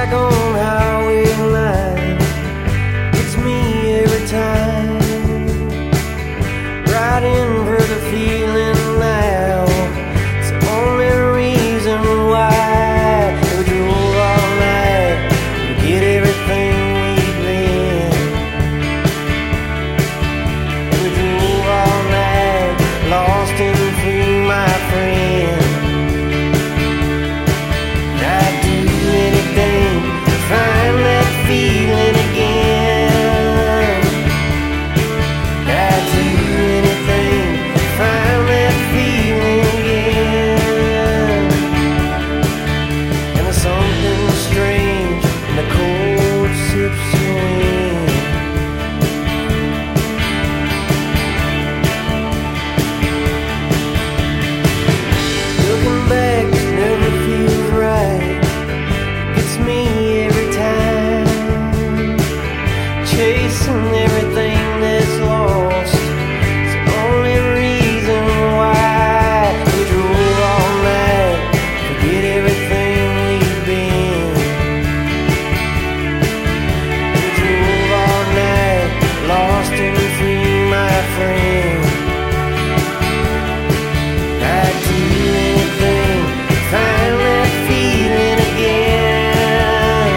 like on Highway 9. It's me every time. Riding for the feeling now. It's the only reason why we drove all night to get everything we've been. And we drove all night, lost and free, my friend. I'd do anything to find that feeling again. I'd do anything to find that feeling again. And there's something strange in the cold sips of wind. Looking back never feels right. It's me every time, chasing everything that's lost. It's the only reason why we drove all night, forget everything we've been. We drove all night, lost and free, my friend. I'd do anything to find that feeling again.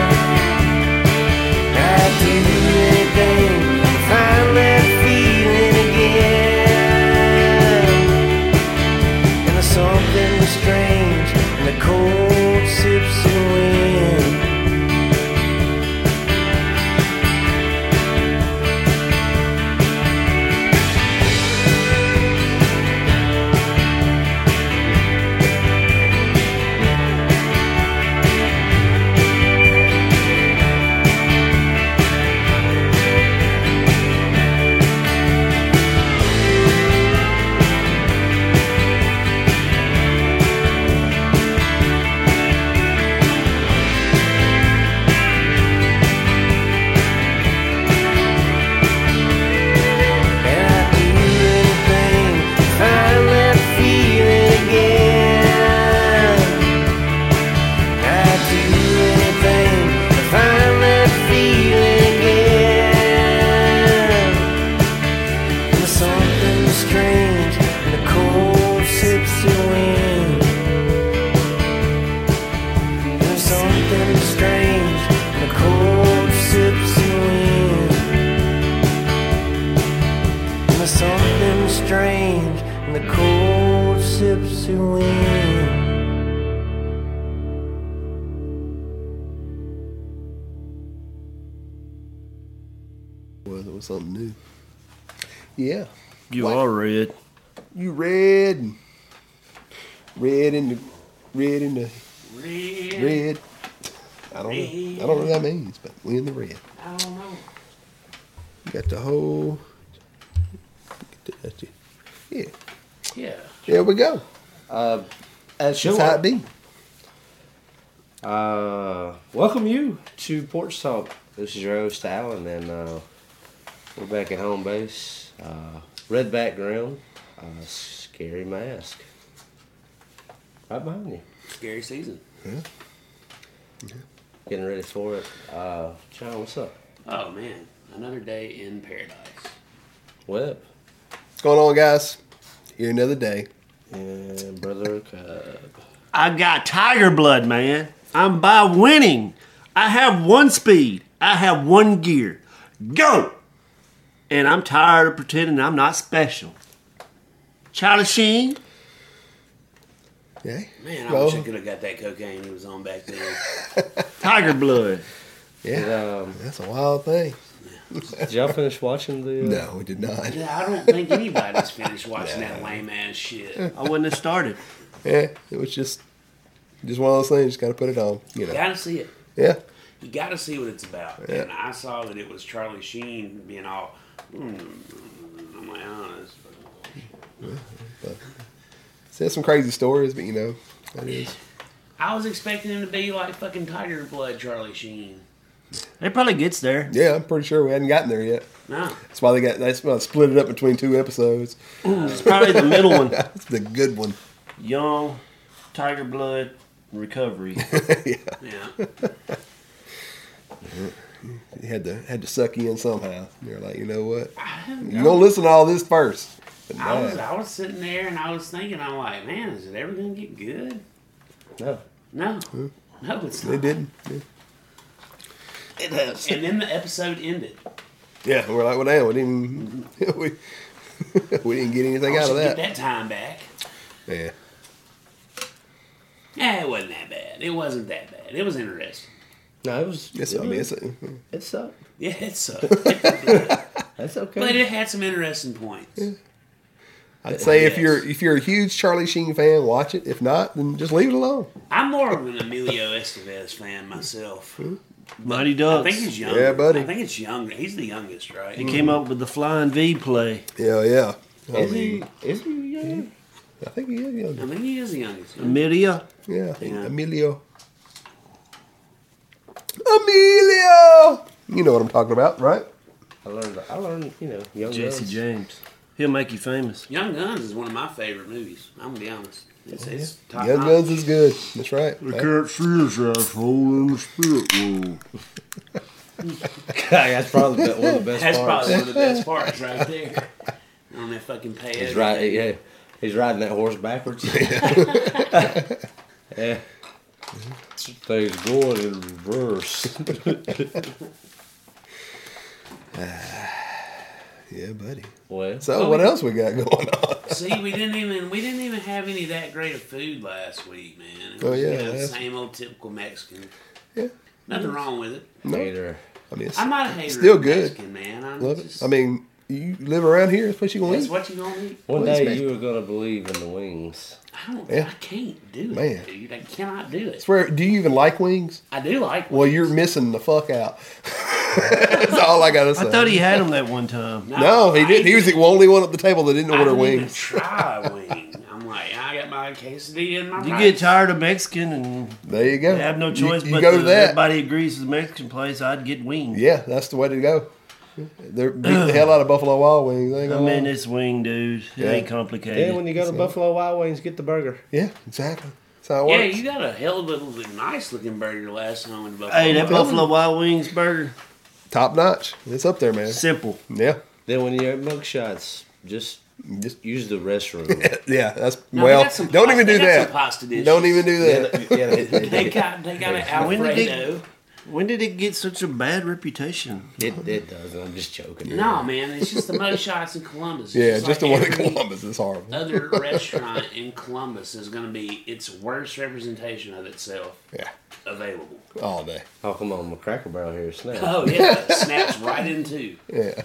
I'd do anything to find that feeling again. And there's something strange in the cold sips of wind. Well, it was something new. Yeah. You are red. You red. Red in the red. I don't know what that means, but we in the red. I don't know. Got the whole. Yeah. Yeah. There we go. Sure. That's how it be. Welcome you to Porch Talk. This is your host Alan, and we're back at home base. Red background, scary mask. Right behind you. Scary season. Yeah. Getting ready for it. John, what's up? Oh man, another day in paradise. Web. What's going on, guys? Here another day. And Brother Cub. I got tiger blood, man. I'm by winning. I have one speed. I have one gear. Go! And I'm tired of pretending I'm not special. Charlie Sheen. Yeah. Man, I Well, wish I could have got that cocaine he was on back then. Tiger blood. Yeah. That's a wild thing. Did y'all finish watching the... No, we did not. Yeah, I don't think anybody's finished watching that lame ass shit. I wouldn't have started. Yeah, it was just one of those things. Just got to put it on. You know. You gotta see it. Yeah. You gotta see what it's about. Yeah. And I saw that it was Charlie Sheen being all, I'm like, oh, Said some crazy stories, but you know, that is. I was expecting him to be like fucking Tiger Blood Charlie Sheen. It probably gets there. Yeah, I'm pretty sure we hadn't gotten there yet. No. That's why that's why they split it up between 2 episodes. It's probably the middle one. That's the good one. Young, Tiger Blood, Recovery. Yeah. Yeah. You had to suck you in somehow. You're like, you know what? You're gonna listen to all this first. But I was sitting there and I was thinking, I'm like, man, is it ever gonna get good? No. No, it's not. they didn't. Yeah. It has. And then the episode ended. Yeah, we're like, well, damn, we didn't we didn't get anything out of Get that. that time back. Yeah. Yeah, it wasn't that bad. It wasn't that bad. It was interesting. No, it was. Yes, it I mean, was- it's it sucked. Yeah, it sucked. That's okay. But it had some interesting points. I'd say if Yes. you're a huge Charlie Sheen fan, watch it. If not, then just leave it alone. I'm more of an Emilio Estevez fan myself. Mighty I Ducks. think he's younger. Yeah, buddy. I think it's younger. He's the youngest, right? He came up with the Flying V play. Yeah. I Is mean, he? Is he young? I think he is young. I think he is the youngest. Amelia. Yeah, I think Yeah. Emilio. You know what I'm talking about, right? I learned, Young Jesse Guns. James. He'll make you famous. Young Guns is one of my favorite movies. I'm gonna be honest. It's top Young notch. Guns is good. That's right. can't see his asshole in the spirit world. That's probably one of the best That's parts. probably one of the best parts right there. On that fucking pay. He's riding, yeah. He's riding that horse backwards. Yeah. Things going in reverse. Yeah, buddy. Well, So what else we got going on? See, we didn't even have any that great of food last week, man. It Oh, was, yeah, you know, that's- same old typical Mexican. Yeah. Nothing wrong with it. later. I mean, it's I'm not a hater still of good. Mexican, man. I'm Love just, it. I mean, you live around here, that's what you gonna that's eat. what you gonna eat. One Please, day man. you were gonna believe in the wings. Yeah. I can't do Man. it, dude. I cannot do it. Swear, do you even like wings? I do like. Well, you're missing the fuck out. That's all I gotta say. I thought he had them that one time. No, he I didn't. He was the only one at the table that didn't I order didn't even wings. try a wing. I'm like, I got my quesadilla and my. You rice. get tired of Mexican and There you go. have no choice You but go to that. everybody agrees it's a Mexican place. I'd get wings. Yeah, that's the way to go. They're beating the hell out of Buffalo Wild Wings. Ain't I gonna mean, lie. it's wing, dude. It Yeah. ain't complicated. Then when you go to Buffalo Wild Wings, get the burger. Yeah, exactly. That's how it Yeah, works. you got a hell of a nice looking burger last time in Buffalo. Hey, that Wild. Buffalo Wild Wings burger, Top notch. It's up there, man. simple. Yeah. Then when you're at Mugshots, just use the restroom. Yeah, that's No, well. they got some Don't pasta- even do they got that. some pasta dishes. Don't even do that. They got an When did they- Alfredo. When did it get such a bad reputation? It does. I'm just joking. No, man, it's just the mug shots in Columbus. It's Yeah, just like the one in every Columbus is horrible. Other restaurant in Columbus is going to be its worst representation of itself Yeah, available. all day. Oh, come on. My Cracker Barrel here is snap. Oh yeah, snaps right in two. Yeah.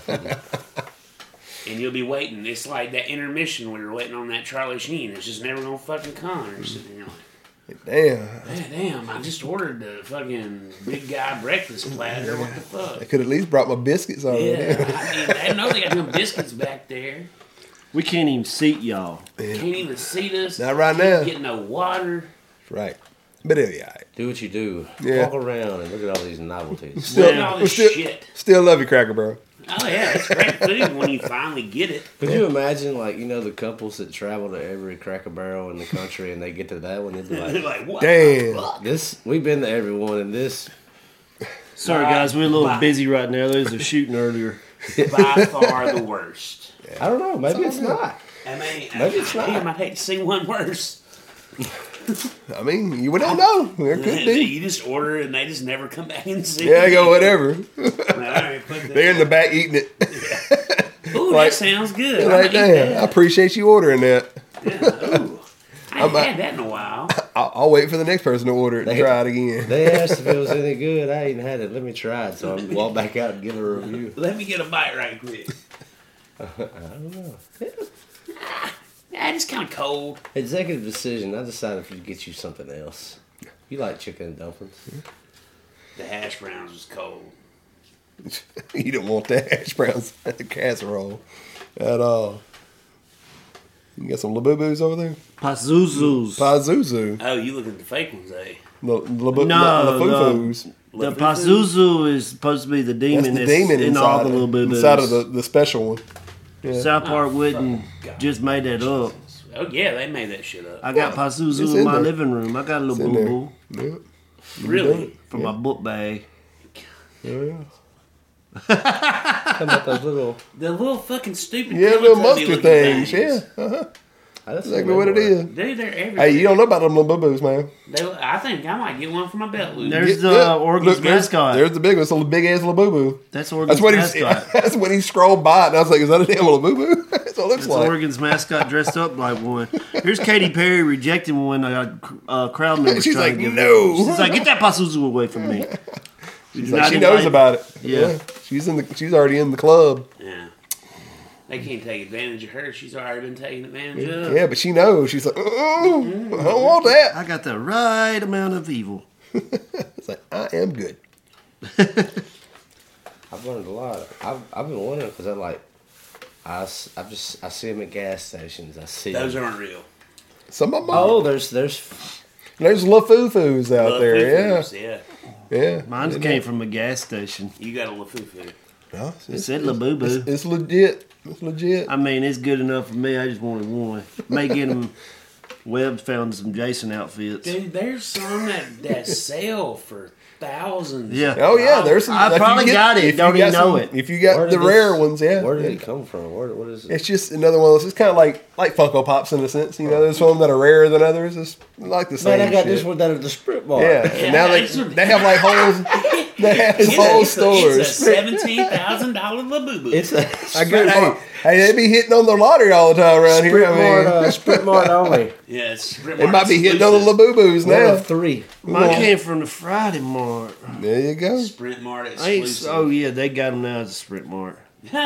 And you'll be waiting. It's like that intermission where you're waiting on that Charlie Sheen. It's just never gonna fucking come. You're sitting there like, Damn. man, damn! I just ordered the fucking big guy breakfast platter. What the I fuck? could at least brought my biscuits already. Yeah, I know they got them biscuits back there. We can't even seat y'all. Can't even seat us. Not right Can't now. Get no water. Right. But it'll be all right. Do what you do. Yeah. Walk around and look at all these novelties. Look at all this still, shit. still love you, Cracker Barrel. Oh yeah, it's great food when you finally get it. Could you imagine, like, the couples that travel to every Cracker Barrel in the country and they get to that one, they'd be They're like, like, what? Damn. the fuck? this, we've been to every one, and this, Sorry, guys, we're a little Bye. busy right now. There's a shooting earlier. By far the worst. I don't know, maybe it's not. I mean, Maybe it's not. damn, I'd hate to see one worse. I mean, you don't know. There could be. You just order it and they just never come back and see Yeah, it. go whatever. All right, put that- They're in the back eating it. Ooh, like- that sounds good. Like, I'm gonna eat damn, I that. appreciate you ordering that. Yeah, ooh. I haven't I'm- had that in a while. I'll wait for the next person to order it and They- try it again. They asked if it was any good. I ain't had it. Let me try it. So I walk back out and give a review. Let me get a bite right quick. I don't know. Yeah, it's kind of cold. Executive decision. I decided to get you something else. You like chicken and dumplings? The hash browns was cold. You don't want that hash browns casserole at all. You got some Labubu's over there? Pazuzus. Pazuzu. Oh, you looking at the fake ones, eh? No, Lafufus. The Pazuzu is supposed to be the demon. That's the demon in all inside, the little bit inside of the special one. South Park wouldn't God. just made that up. Oh yeah, they made that shit up. I got It's Pazuzu in in my there. living room. I got a It's little in boo there. boo Yeah. Really? for my book bag. Yeah. How about those little? The little fucking stupid Yeah, little Teletubby mustard looking things. Yeah. Uh-huh. That's Exactly what it is. Dude, they're everywhere. Hey, you don't know about them little boo-boos, man. I think I might get one for my belt loop. There's the Yeah, Oregon's look, mascot. There's the big one. It's a little big ass little boo-boo. That's Oregon's That's what mascot. That's when he scrolled by it, and I was like, "Is that a damn little boo-boo?" That's what it looks It's like. Oregon's mascot dressed up like one. Here's Katy Perry rejecting one crowd members. She's trying like, to give "No." her. She's like, get that Pazuzu away from me. She's like, she knows about it. Yeah. She's already in the club. Yeah. They can't take advantage of her. She's already been taken advantage of. Yeah, but she knows. She's like, I don't want that. I got the right amount of evil. It's like, I am good. I've learned a lot. I've been wondering because I see them at gas stations. I see Those them. aren't real. Some of them Oh, are. there's There's LaFoofus out Lil there. Foo-Foos, yeah. Yeah. Mine came from a gas station. You got a LaFoo-Foo. No, It said La Boo Boo. It's legit. It's legit. I mean, it's good enough for me. I just wanted one. May get them. Webb found some Jason outfits. Dude, there's some that sell for thousands. Yeah. Oh yeah, there's some. I if you probably got it, if you don't got even know some- it. If you got Where the did this- rare ones, yeah. Where did yeah. it come from? What is it? It's just another one of those. It's kind of like Funko Pops in a sense. You know, there's some that are rarer than others. It's like the same. Man, I got shit. this one down at the Sprint Bar. Yeah, and now they have like holes. They have whole stores. It's a $17,000 LaBoo-Boo. It's a I get, hey, they be hitting on the lottery all the time around here. I mean, Sprint Mart only. Yeah, it's it might be hitting on the Laboobos One now. of three. Mine came from the Friday Mart. There you go. Sprint Mart I ain't, exclusive. oh yeah, they got them now at the Sprint Mart.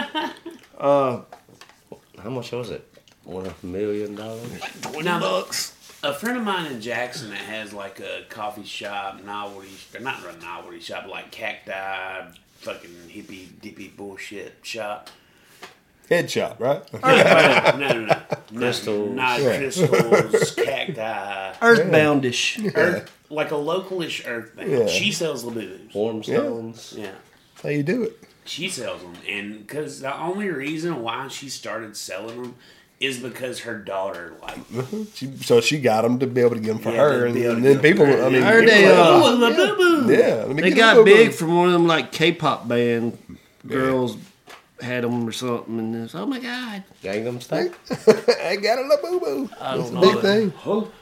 How much was it? $1 million. Now, a friend of mine in Jackson that has like a coffee shop, novelty, or not a novelty shop, like cacti, fucking hippie dippy bullshit shop. Headshot, right? No. Crystals. Not Yeah. crystals, cacti. Earthboundish. Earth, like a localish earth band. Yeah. She sells Labubu's. Warm stones. Yeah. That's how you do it. She sells them. And because the only reason why she started selling them is because her daughter liked them. So she got them to be able to get them for Yeah, her, to and be able to then get 'em people. for her. I mean, I heard people they, like, Oh, Labubu! yeah. Let me They get got a Labubu. big from one of them like K-pop band girls had them or something, and it's oh my god. Gangnam Style. I got a Labubu. I That's a don't big know. thing.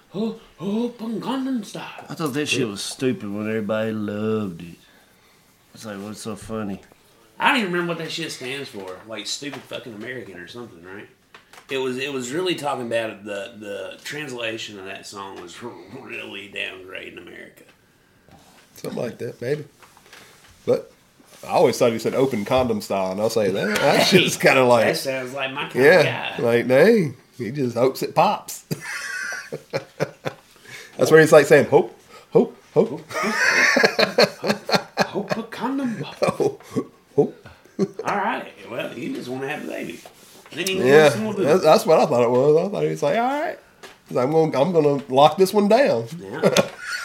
Gangnam Style. I thought that shit was stupid when everybody loved it. It's like what's so funny? I don't even remember what that shit stands for. Like stupid fucking American or something, right? It was really talking about the translation of that song was really downgrading America. Something like that, maybe. But I always thought he said open condom style, and I'll say that. That shit's kind of That like, sounds like my kind yeah, of guy. like, dang, he just hopes it pops. That's where he's like saying, hope, hope, hope, Hope a condom. hope, hope. All right. Well, you just want to have a baby. Then you Yeah, want some that's what I thought it was. I thought he was like, all right, he's like, I'm gonna lock this one down. Yeah.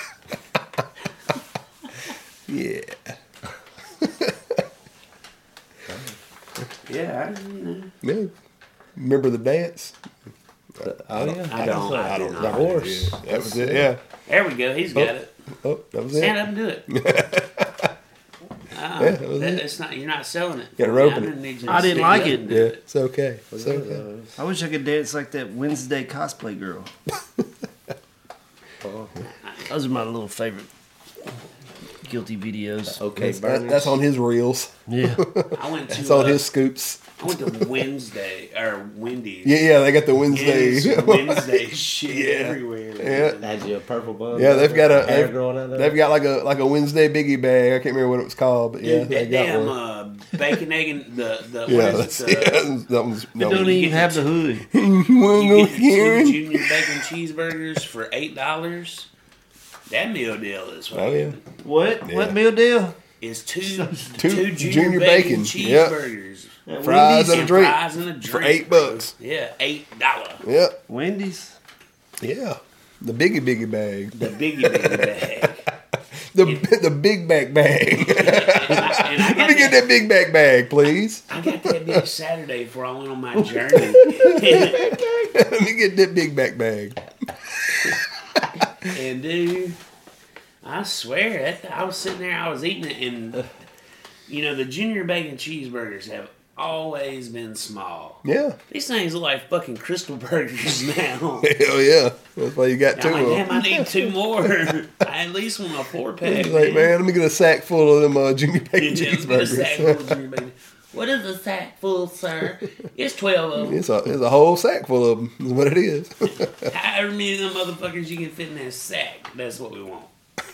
Yeah. Yeah. Yeah. Remember the dance? Oh yeah. I don't. I do know. not. The horse. That was it. Yeah. There we go. He's got it. Oh, that was Stand it. up and do it. Yeah, that was it. It's not. You're not selling it. Gotta rope I'm it. gonna need you to I didn't stand like up it. and do Yeah, it's okay. It's okay. I wish I could dance like that Wednesday cosplay girl. Those are my little favorite guilty videos. Okay, That's on his reels. Yeah. I went to. It's on his scoops. I went to Wednesday or Wendy's. Yeah, they got the Wednesday. It's Wednesday shit Yeah. everywhere. Yeah. man. Had you a purple bun? Yeah, they've got hair growing out of they've it? got like a Wednesday biggie bag. I can't remember what it was called, but yeah, Dude, they that got damn one. bacon, egg, and the Yeah, what that's is it? that one's It no. don't even have the hood. You wanna You go get the two Karen? junior bacon cheeseburgers for $8. That meal deal is Oh yeah, What? Yeah. What meal deal? is two Two junior junior bacon, bacon, yep. cheeseburgers. Fries and a And drink fries and a drink for $8. Yeah, $8. Yeah, Wendy's? yeah. The biggie bag, The biggie bag. the big back bag. And I Let got me get that big back bag, please. I got that big Saturday before I went on my journey. Let me get that big back bag. And dude, I swear, I was sitting there, I was eating it, and You know, the junior bacon cheeseburgers have always been small. Yeah. These things look like fucking Crystal Burgers now. Hell yeah. That's why you got two I'm like, of damn, them. I need 2 more. I at least want a 4-pack. He's like, man, let me get a sack full of them junior bacon Just get a sack full of cheeseburgers. junior bacon. What is a sack full, sir? It's 12 of them. It's a whole sack full of them, is what it is. However many of them motherfuckers you can fit in that sack, that's what we want.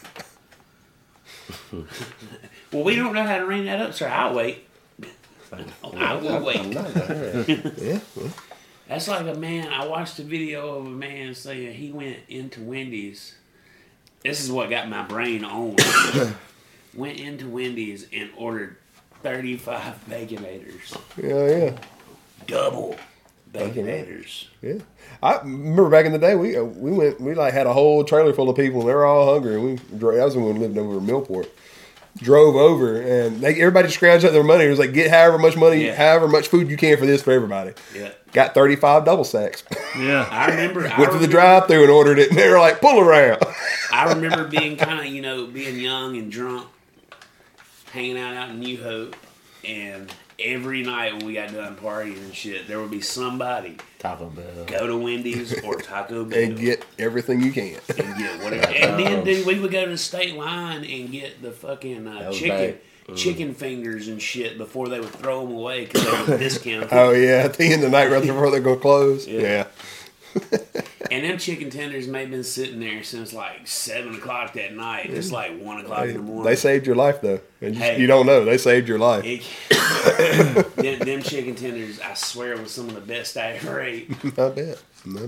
Well, we don't know how to ring that up, sir. I'll wait. I will wait. I'm not there. Yeah. Well, That's like a man. I watched a video of a man saying he went into Wendy's. This is what got my brain on. Went into Wendy's and ordered 35 Baconators. yeah. Double Baconators. Yeah, I remember back in the day we like had a whole trailer full of people and they were all hungry. And that was when we lived over in Millport. Drove over and everybody scrounged up their money. It was like get however much money, Yeah. however much food you can for this for everybody. Yeah. Got 35 double sacks. Yeah. I remember. Went to the drive-through and ordered it, and they were like, "Pull around." I remember being kind of, being young and drunk, hanging out in New Hope, and every night when we got done partying and shit, there would be somebody Taco Bell. go to Wendy's or Taco Bell And get everything you can. and get whatever. And then, dude, we would go to the state line and get the fucking was chicken fingers and shit before they would throw them away because they were discounted. Oh yeah, at the end of the night, right before they're gonna close. Yeah. And them chicken tenders may have been sitting there since like 7 o'clock that night. It's like 1 o'clock in the morning. They saved your life though. And Hey. you don't know they saved your life. them chicken tenders, I swear, was some of the best I ever ate. I bet.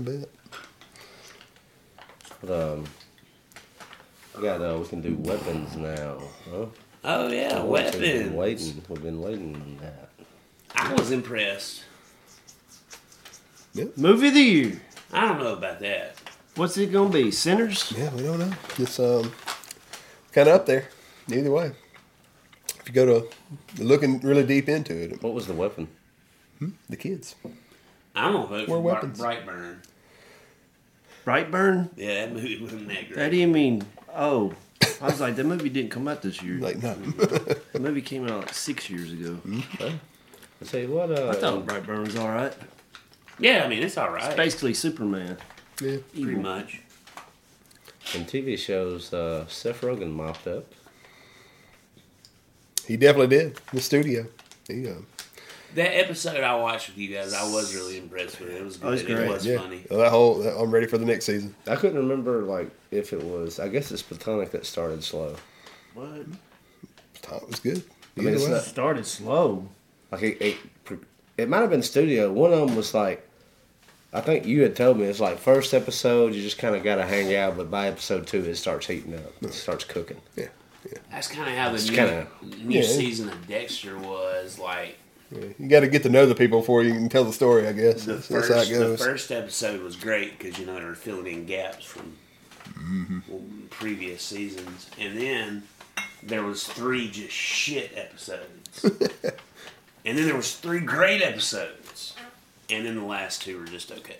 But, we can do weapons now. Huh? Oh yeah, We've been weapons. waiting. We've been waiting on that. I was impressed. Movie of the year. I don't know about that. What's it gonna be? Sinners? Yeah, we don't know. It's kind of up there. Either way, if you go to looking really deep into it, What was the weapon? the kids. I'm gonna vote We're for weapons. Brightburn. Brightburn? Yeah, that movie wasn't that How great. do you mean? Oh, I was like, that movie didn't come out this year. Like no. The movie came out like 6 years ago. I tell you what. I thought Brightburn was all right. Yeah, I mean it's all right. Basically, Superman. Yeah. Pretty much. in TV shows, Seth Rogen mopped up. He definitely did. The studio. He, That episode I watched with you guys, I was really impressed with it. It was good. Oh, it's It great. was yeah. funny. I'm ready for the next season. I couldn't remember if it was. I guess it's Platonic that started slow. What? It was good. I mean, it's Either way. not- Started slow. Like it might have been studio. One of them was like, I think you had told me it's like first episode you just kind of got to hang out, but by episode 2 it starts heating up. It starts cooking. Yeah. That's kind of how the It's new, kinda- new Yeah. season of Dexter was. Like Yeah. You got to get to know the people before you can tell the story, I guess. the That's how it the goes. first episode was great because they were filling in gaps from previous seasons, and then there was 3 just shit episodes, and then there was 3 great episodes, and then the last 2 were just okay.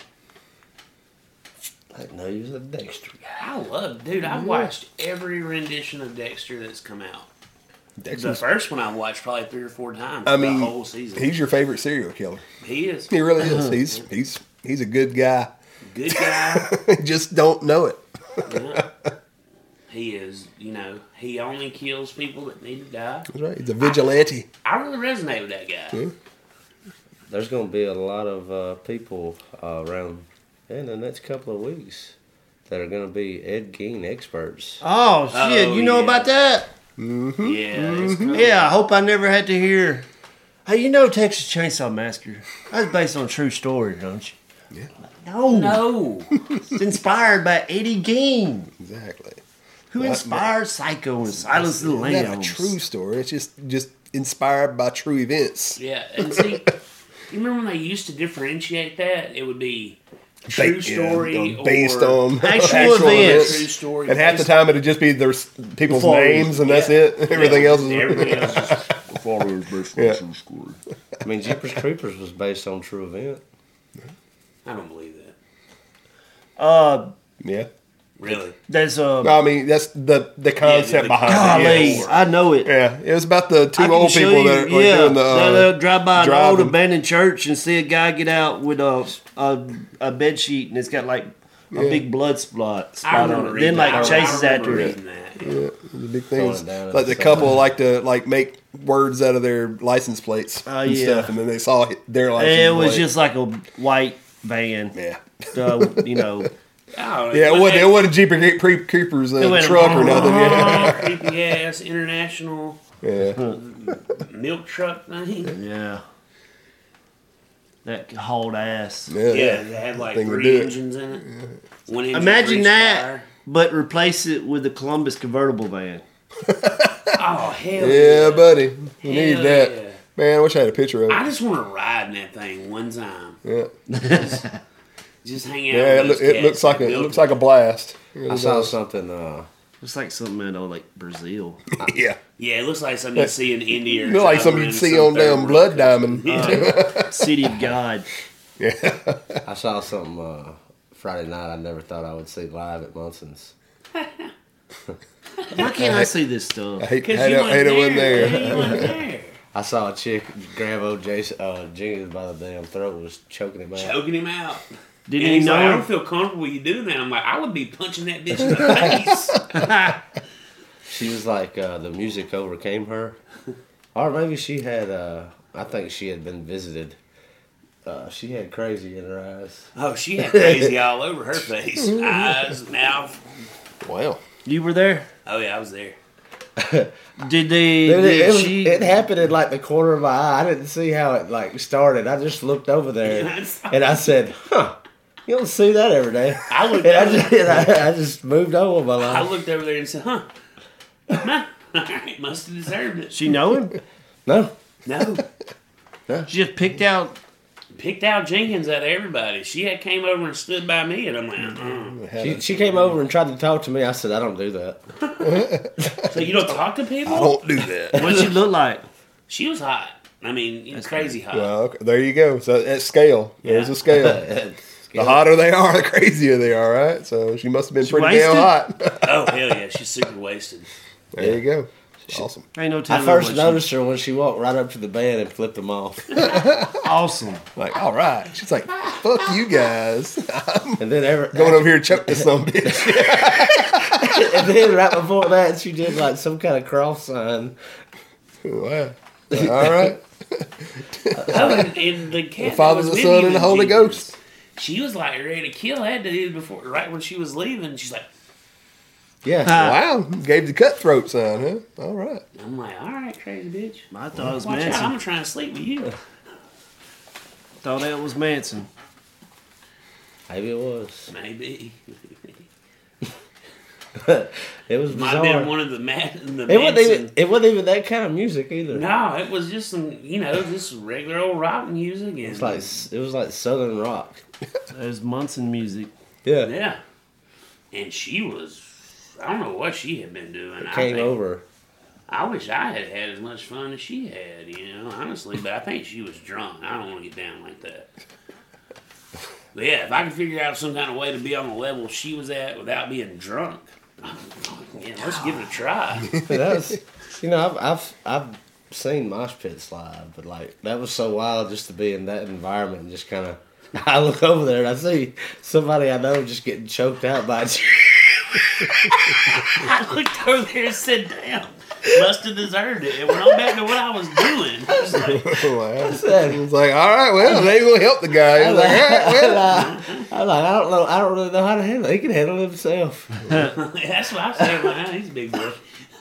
I didn't know you was a Dexter guy. I love, dude. I've watched every rendition of Dexter that's come out. The Dexter's- first one I watched probably 3 or 4 times. I mean, the whole season. he's your favorite serial killer. He is He really is. He's a good guy. good guy. Just don't know it. Yeah. He is. He only kills people that need to die. That's right. He's a vigilante. I really resonate with that guy. Yeah. There's going to be a lot of people around in the next couple of weeks that are going to be Ed Gein experts. Oh, shit. Oh, You know yeah. about that? Yeah, it's cool. Yeah, I hope I never had to hear. Hey, you know Texas Chainsaw Massacre? That's based on a true story, don't you? Yeah. No. No. It's inspired by Eddie Gein, Exactly. who inspired Psycho and Silence of the It's not a Lambs. true story. It's just inspired by true events. Yeah, and see, you remember when they used to differentiate that? It would be true story or based on Actual events. true story. And half the based- time it'd just be their people's Before- names and that's yeah. it. Everything Yeah, else is everything else is Yeah. I mean, Jeepers Creepers was based on true event. I don't believe that. Yeah. Really? There's No, I mean, that's the concept the behind golly, it. I know it. Yeah, it was about the I two can old show people you, that are like, doing the they'll drive by an old driving. abandoned church and see a guy get out with a bed sheet and it's got like a big blood spot I on remember it. reading Then that. like I chases remember after it. reading that. Yeah, the big Throwing things. it down Like the at the couple like to like make words out of their license plates Oh, and yeah. stuff, and then they saw their license And it was plate. just like a white van. Yeah. You know, Oh, Yeah, it wasn't Jeepers Creepers went truck or nothing. Yeah. creepy ass international Yeah. milk truck thing. yeah. That hauled ass. Yeah. Yeah, yeah. it had like Thing would 3 do it. engines in it. One engine Imagine for each that, tire. but replace it with the Columbus convertible van. Oh hell Yeah, buddy. We need Hell that. yeah. Man, I wish I had a picture of I it. just want to ride in that thing one time. Yeah. Just hang out. Yeah, with those it cats looks like that it built looks like a blast. It I really saw does. something. It's like something out of like Brazil. Yeah. Yeah, it looks like something you see in India. Or Look like something you'd see on damn Blood Diamond. City of God. I saw something Friday night. I never thought I would see live at Munson's. Why can't I see this stuff? I hate Because it you when went there. there. You went there. I saw a chick grab old Jenkins by the damn throat, was choking him out. Choking him out. Didn't And he he's like, I know? don't feel comfortable you doing that. I'm like, I would be punching that bitch in the face. She was like, the music overcame her, or maybe she had. I think she had been visited. She had crazy in her eyes. Oh, she had crazy all over her face. Eyes, mouth. Wow. You were there? Oh, yeah, I was there. Did they? Dude, Did it she? happened in like the corner of my eye. I didn't see how it like started. I just looked over there and I said, "Huh, you don't see that every day." I looked And over I just moved on with my I life. looked over there and said, huh. Must have deserved it. She know him? No, No. She just picked out. Picked out Jenkins out of everybody. She had came over and stood by me, and I'm like, she came over and tried to talk to me. I said, "I don't do that." So you don't talk to people? I don't do that. What she look like? She was hot. I mean, crazy hot. Well, okay, there you go. So at scale, there's Yeah. a scale. The hotter they are, the crazier they are, right? So she must have been She pretty damn wasted? hot. Oh, hell yeah. She's super wasted. There you go. Awesome. Ain't no I telling. first what noticed her when she walked right up to the bed and flipped them off, Awesome. Like, all right. She's like, fuck you guys. and then Going over here and choke this some bitch. and then right before that, she did like some kind of cross sign. Wow. All right. Oh, and the cat The Father, that was the with Son, you and the was Holy Jenkins. Ghost. She was like ready to kill that dude before, right when she was leaving. She's like, Yeah, Wow. Gave the cutthroat sign, huh? All right. I'm like, all right, crazy bitch. I thought it was Watch out, I'm Manson. gonna try and sleep with you. Thought that was Manson. maybe it was. Maybe. It was Might have bizarre. been one of the the It wasn't even. Manson- It wasn't even that kind of music either. No, it was just some, just regular old rock music. And, It's like it was like southern rock. There's Munson music. Yeah, yeah. And she was, I don't know what she had been doing. I came think- over. I wish I had had as much fun as she had, honestly. But I think she was drunk. I don't want to get down like that. But yeah, if I could figure out some kind of way to be on the level she was at without being drunk, yeah, let's give it a try. That was, I've seen mosh pits live, but like that was so wild just to be in that environment and just kind of. I look over there and I see somebody I know just getting choked out by. I looked over there and said, "Damn, must have deserved it." And went on back to what I was doing. I was like, Wow. He was like, all right, well, they ain't going to help the guy. He was like, all right, well. I'm like, I don't know. I don't really know how to handle it. He can handle it himself. that's what I said. Like, he's a big boy.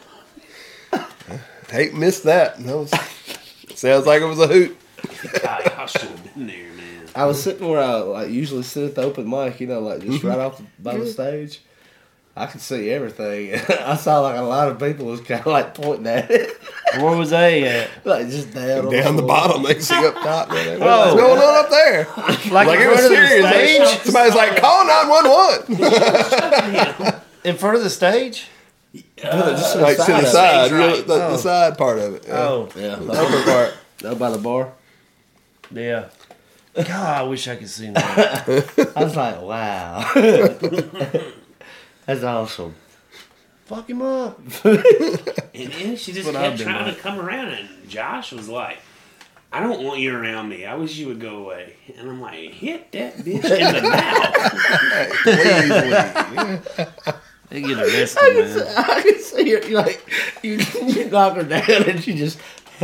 Hate missed that. Sounds like it was a hoot. God, I should have been there, man. I was sitting where I like usually sit at the open mic, like just right off by the stage. I could see everything. I saw like a lot of people was kind of like pointing at it, Where was they at? like just down on Down the floor. bottom, they see up top. Man. Whoa. What's going on up there? Like, Like in it was front of the serious. Like, stage? somebody's like, call 911. In front of the stage? Just to Like to the side, Stage right. the side part of it. Yeah. Oh, Yeah, The upper part. up by the bar. yeah. God, I wish I could see that. I was like, wow. That's awesome. Fuck him up. And then she just That's what I've kept been trying like. to come around, and Josh was like, I don't want you around me. I wish you would go away. And I'm like, hit that bitch in the mouth. Please, They get arrested, man. I can see her. You like you knock her down and she just.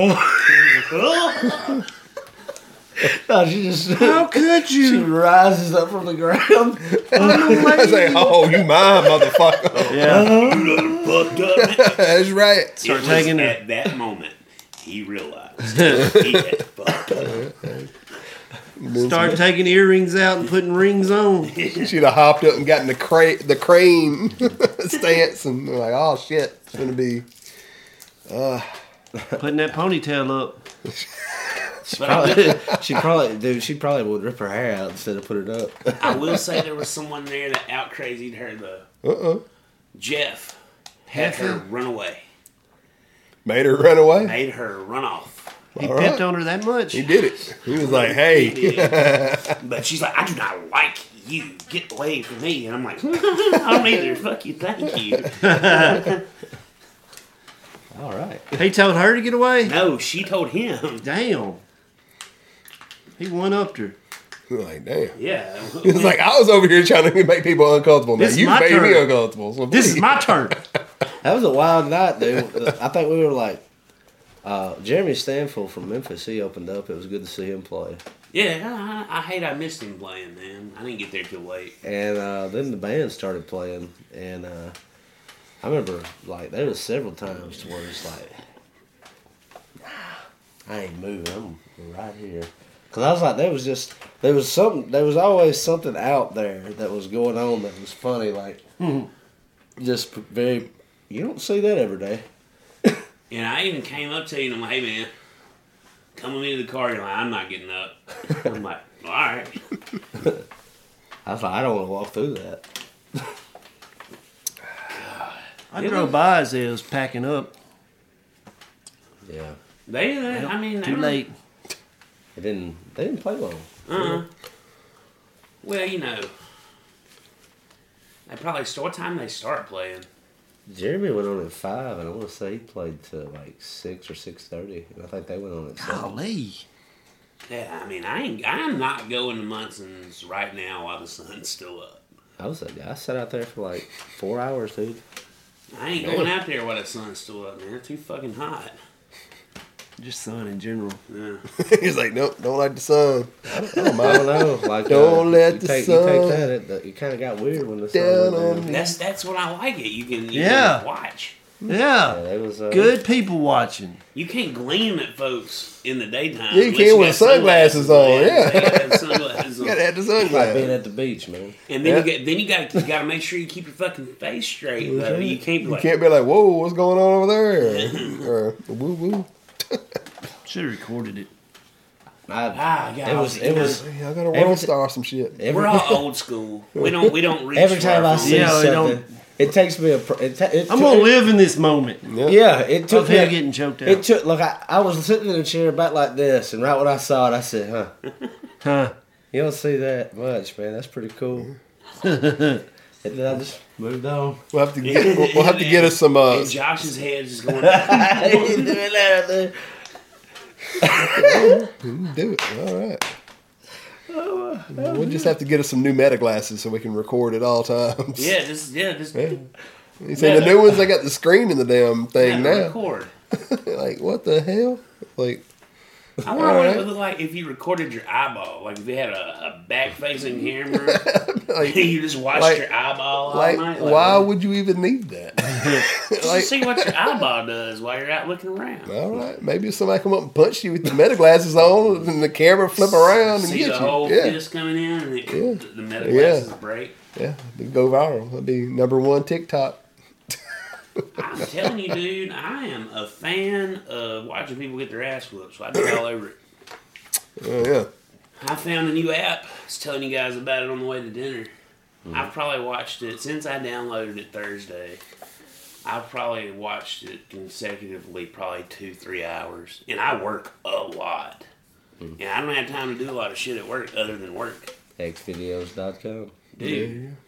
No, she just. How could She you? rises up from the ground. I say, oh, you mine, motherfucker. Yeah. Fucked up. That's right. Start It was taking her. at that moment he realized he had fucked up. Start taking earrings out and putting rings on. She'd have hopped up and gotten the crane stance and like, oh shit, it's gonna be. Putting that ponytail up. She probably would rip her hair out instead of put it up. I will say there was someone there that out crazied her though. Jeff had her run away. Made her run away. Made her run off. He All picked right. on her that much. He did it. He was like, He hey. did. But she's like, I do not like you. Get away from me. And I'm like, I don't either. Fuck you. Thank you. All right. He told her to get away? No, she told him. Damn. He one-upped her. He was like, damn. Yeah. He was like, I was over here trying to make people uncomfortable. Now This is you my made me turn. uncomfortable. So This is please. my turn. That was a wild night, dude. I think we were like, Jeremy Stanfield from Memphis. He opened up. It was good to see him play. Yeah, I hate I missed him playing, man. I didn't get there till late. And then the band started playing, and I remember like there was several times to where it's like, nah, I ain't moving. I'm right here. Cause I was like, there was always something out there that was going on that was funny. Like, just very, you don't see that every day. And I even came up to you and I'm like, hey, man, come with me to the car. You're like, I'm not getting up. I'm like, all right. I was like, I don't want to walk through that. I drove by as they was packing up. Yeah, I mean, they Too were- late. they didn't play long. Well, you know, they probably what time they start playing. Jeremy went on at 5, and I want to say he played to like 6 or 6:30, and I think they went on at 7. Golly. Yeah, I mean, I'm not going to Munson's right now while the sun's still up. I sat out there for like 4 hours, dude. I ain't going out there while the sun's still up, man. It's too fucking hot. Just sun in general. Yeah. He's like, nope, don't like the sun. I don't I mind. don't know. Like, Don't let you the take, sun You take that. It kind of got weird when the sun down went on down. me. That's what I like it. You can Yeah. watch. Yeah. Yeah, it was Good people watching. You can't gleam at folks in the daytime. Yeah, you unless can with got sunglasses on, yeah. You gotta have sunglasses You on. gotta have the like being sunglasses. at the beach, man. And then you gotta make sure you keep your fucking face straight. Though. You can't be You like, can't be like, whoa, what's going on over there? Or woo woo. Should have recorded it. God, It was. Hey, I got a Every world t- star some shit. we're all old school. We don't reach. Every time I far see Yeah, they something, it takes me a. I'm going to live in this moment. Yeah, it took Of me. him getting choked out. It took. Look, I was sitting in a chair about like this, and right when I saw it, I said, "Huh, Huh. you don't see that much, man. That's pretty cool." And then I just moved on. We'll have to get us some. from. And Josh's head just going. I ain't doing that out there. Do it. All right. We'll just have to get us some new meta glasses so we can record at all times. just You see, the new ones, they got the screen in the damn thing now. record. Like, what the hell? Like, I wonder what it would look like if you recorded your eyeball. Like if you had a back-facing camera, like, and you just watched like- your eyeball all like, night. why would you even need that? Just like, see what your eyeball does while you're out looking around. all right, maybe if somebody come up and punch you with the meta glasses on, and the camera flip around and See get the you. whole Yeah, fist coming in, and the meta Yeah. glasses break. yeah, it'd go viral. That'd be #1 TikTok. I'm telling you, dude, I am a fan of watching people get their ass whooped, so I do all over it. Oh yeah. I found a new app. I was telling you guys about it on the way to dinner. I've probably watched it since I downloaded it Thursday. I've probably watched it consecutively, probably 2-3 hours. And I work a lot. And I don't have time to do a lot of shit at work other than work. Xvideos.com. Dude,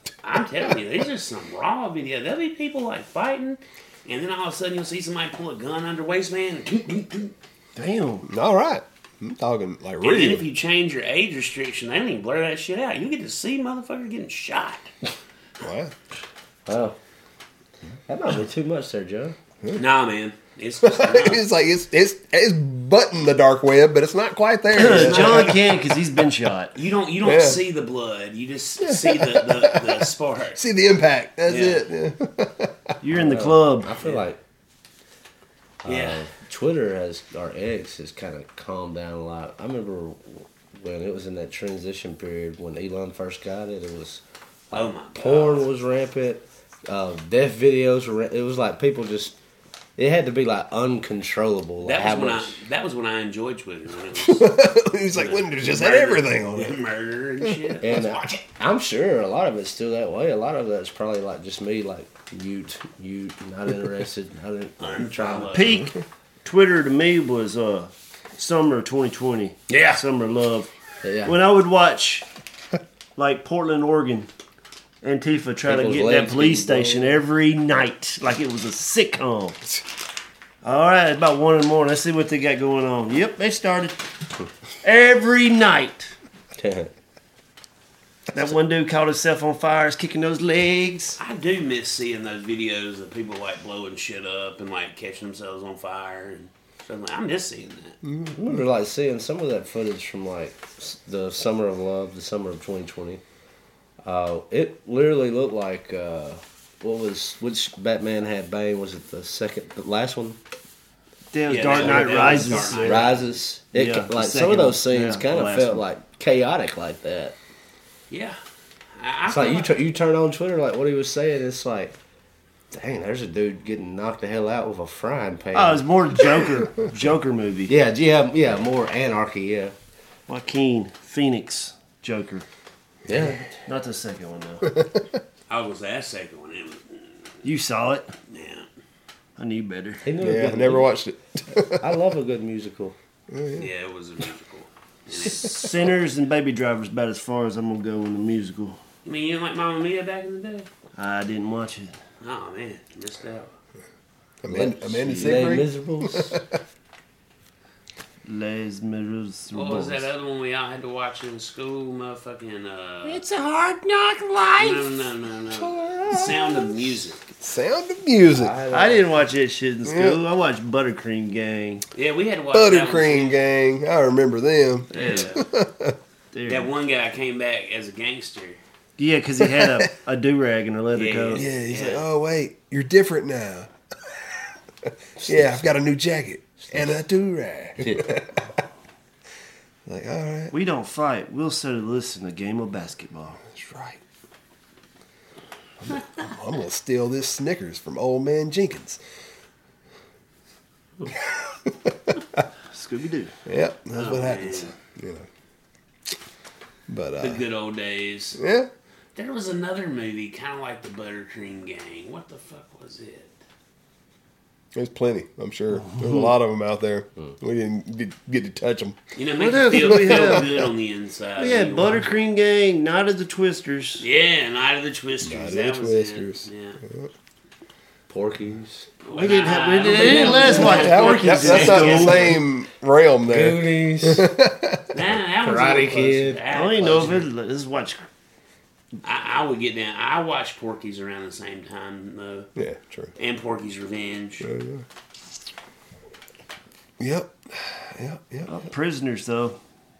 I'm telling you, these are some raw videos. There'll be people like fighting, and then all of a sudden you'll see somebody pull a gun under waistband and toot, toot, toot. Damn. All right. I'm talking like And then real. if you change your age restriction, they don't even blur that shit out. You get to see motherfuckers getting shot. Wow. Oh, that might be too much there, Joe. Nah, man. It's just enough. It's like it's butting the dark web, but it's not quite there. John can't because he's been shot. You don't Yeah. see the blood. You just see the spark. See the impact. That's Yeah. it. Yeah. You're in the club. I feel like Yeah. Twitter our X has kind of calmed down a lot. I remember when it was in that transition period when Elon first got it. It was Oh my god. porn was rampant. Death videos were. It was like people just. It had to be like uncontrollable. Like That was when I enjoyed Twitter. When it was He's like, when there's just had murder- everything on it. Murder and shit. And Let's watch it. I'm sure a lot of it's still that way. A lot of that's probably like just me, like mute, not interested, I'm trying to. Peak Twitter to me was summer of 2020. Yeah. Summer of love. Yeah. When I would watch, like Portland, Oregon, Antifa try to People's get that legs police getting station blown. every night, like it was a sitcom. All right, it's about 1 in the morning. Let's see what they got going on. Yep, they started every night. That one dude caught himself on fire, is kicking those legs. I do miss seeing those videos of people like blowing shit up and like catching themselves on fire and stuff. Like, I miss seeing that. I remember like seeing some of that footage from like the summer of love, the summer of 2020. It literally looked like which Batman had Bane? Was it the last one? Damn, Yeah, Dark that- Knight that was Rises. Dark Knight. Rises. It Yeah, the like some second of those one. scenes Yeah, kind the of last felt one. like chaotic like that. Yeah. I It's feel like you turn on Twitter, like what he was saying. It's like, dang, there's a dude getting knocked the hell out with a frying pan. Oh, it was more Joker movie. yeah, more anarchy. Yeah, Joaquin Phoenix Joker. yeah. Not the second one though. I was that second one. It was, You saw it. yeah. I knew better. He knew a Yeah, good I never mu- watched it. I love a good musical. Yeah, it was a musical. Sinners and Baby Driver's about as far as I'm gonna go in the musical. I mean, you didn't like Mamma Mia back in the day? I didn't watch it. Oh, man. Missed out. Amanda Les Seyfried. Miserables. Les Miserables. What was that other one we all had to watch in school? Motherfucking, It's a hard knock life. No. The Sound of Music. Sound of Music. I didn't watch that shit in school. I watched Buttercream Gang. Yeah, we had to watch that one. Buttercream Gang. I remember them. Yeah. That one guy came back as a gangster. Yeah, because he had a do-rag and a leather Yeah. coat. Yeah, he's Yeah. like, oh wait, you're different now. Yeah, I've got a new jacket and a do-rag. Like, all right, We don't fight. We'll settle this in a game of basketball. that's right. I'm gonna steal this Snickers from Old Man Jenkins. Scooby-Doo. Yep, that's what Oh, happens. man. You know. But The good old days. yeah, There was another movie, kind of like the Buttercream Gang. What the fuck was it? there's plenty. I'm sure there's a lot of them out there. We didn't get to touch them. You know, make What you else feel, do we have? good on the inside. We had You know? Buttercream Gang, Night of the Twisters. Yeah, Night of the Twisters. Night of that the was Twisters. it. Yeah. Porky's. We didn't have. We didn't let us watch Porky's. That's not the same realm there. Goonies. That was a Karate little Kid. closer. I don't even know if it. Let's watch. I would get down. I watched Porky's around the same time, though. Yeah, true. And Porky's Revenge. Yep. Prisoners, though.